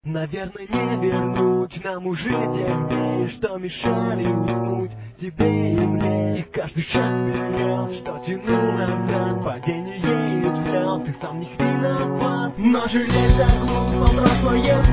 Наверное, не вернуть нам уже те дни, что мешали уснуть тебе и мне. И каждый шаг вперед, что тянул назад, падение и взлет, ты сам не виноват. Но жалеть так глупо, прошлое